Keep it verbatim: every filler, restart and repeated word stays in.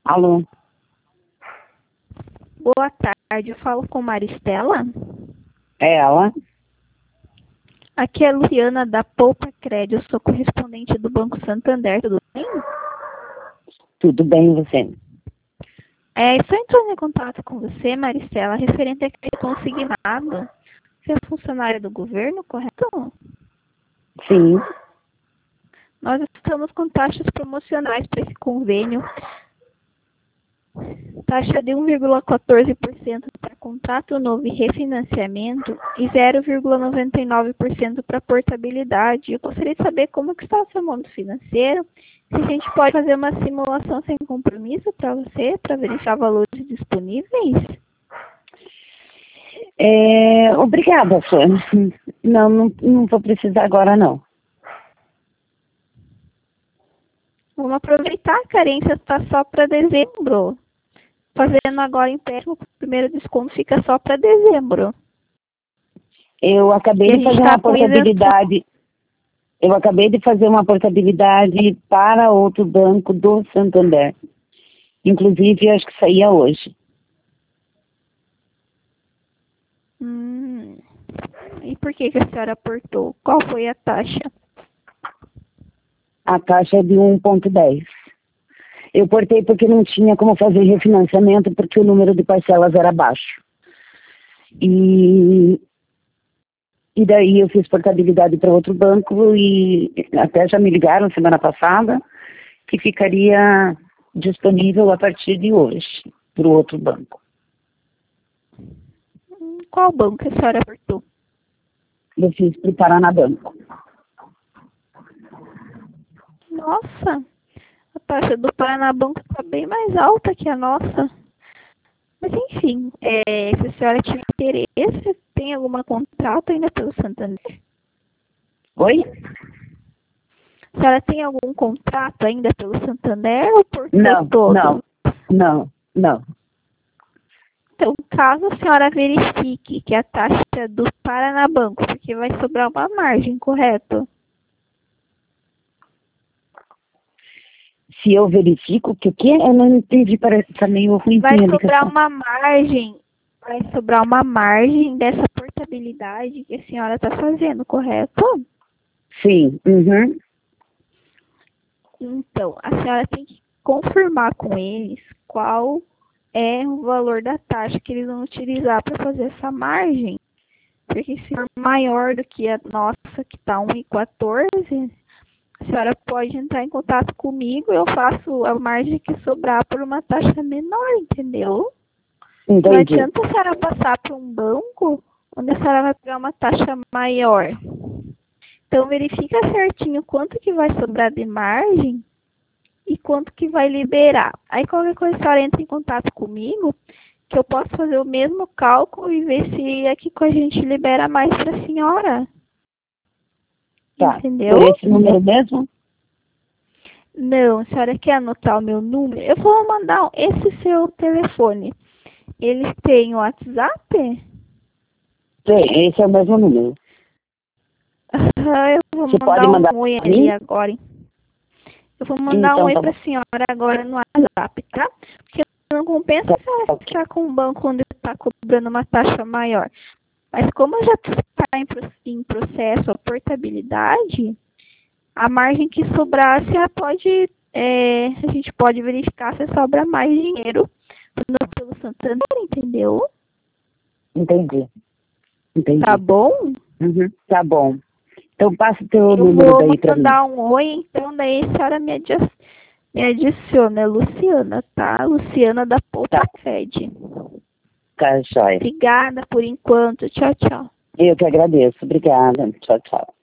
Alô? Boa tarde, eu falo com Maristela. É ela? Aqui é a Luciana da Poupa Crédito, eu sou correspondente do Banco Santander, tudo bem? Tudo bem, você? É, estou entrando em contato com você, Maristela, referente a crédito consignado. Você é funcionária do governo, correto? Sim. Nós estamos com taxas promocionais para esse convênio. Taxa de um vírgula quatorze por cento para contrato novo e refinanciamento e zero vírgula noventa e nove por cento para portabilidade. Eu gostaria de saber como que está o seu mundo financeiro, se a gente pode fazer uma simulação sem compromisso para você, para verificar valores disponíveis. É, obrigada, Flor. Não, não, não vou precisar agora, não. Vamos aproveitar, a carência está só para dezembro. Fazendo agora empréstimo, o primeiro desconto fica só para dezembro. Eu acabei E a de gente fazer tá uma com isenção. portabilidade. Eu acabei de fazer uma portabilidade para outro banco do Santander. Inclusive, acho que saía hoje. Hum. E por que que a senhora aportou? Qual foi a taxa? A taxa é de um vírgula dez. Eu portei porque não tinha como fazer refinanciamento, porque o número de parcelas era baixo. E, e daí eu fiz portabilidade para outro banco e até já me ligaram semana passada que ficaria disponível a partir de hoje para o outro banco. Hum, Qual banco que a senhora aportou? Eu fiz para o Paraná Banco. Nossa, a taxa do Paraná Banco está bem mais alta que a nossa. Mas enfim, é, se a senhora tiver interesse, tem algum contrato ainda pelo Santander? Oi? A senhora tem algum contrato ainda pelo Santander ou por Não, todo? não, não, não. Então, caso a senhora verifique que a taxa do Paraná Banco, porque vai sobrar uma margem, correto? Se eu verifico que o quê? Eu não entendi, parece que tá meio ruim Vai a sobrar ligação. uma margem, vai sobrar uma margem dessa portabilidade que a senhora está fazendo, correto? Sim, uhum. Então, a senhora tem que confirmar com eles qual é o valor da taxa que eles vão utilizar para fazer essa margem. Porque se for maior do que a nossa, que está um vírgula quatorze, a senhora pode entrar em contato comigo e eu faço a margem que sobrar por uma taxa menor, entendeu? Não Entendi. adianta a senhora passar para um banco onde a senhora vai pegar uma taxa maior. Então, verifica certinho quanto que vai sobrar de margem e quanto que vai liberar. Aí, qualquer coisa, a senhora entra em contato comigo, que eu posso fazer o mesmo cálculo e ver se aqui com a gente libera mais para a senhora. Tá. Entendeu? Por esse número mesmo? Não, a senhora quer anotar o meu número? Eu vou mandar esse seu telefone. Eles têm o WhatsApp? Sim, esse é o mesmo número. Ah, eu vou Você pode mandar mandar um oi para ali mim? agora. Eu vou mandar um Então oi tá para bom. a senhora agora no WhatsApp, tá? Porque não compensa Tá, a senhora ok. ficar com um banco onde está cobrando uma taxa maior. Mas como já está em, pro- em processo a portabilidade, a margem que sobrar, a senhora pode, é, a gente pode verificar se sobra mais dinheiro no- pelo Santander, entendeu? Entendi. Entendi. Tá bom? Uhum. Tá bom. Então passa o teu Eu número vou daí para mim. mandar um oi, então daí a senhora me, adi me adiciona, é Luciana, tá? Luciana da Poupa Tá, Cred. tá, joia. Obrigada por enquanto. Tchau, tchau. Eu que agradeço. Obrigada. Tchau, tchau.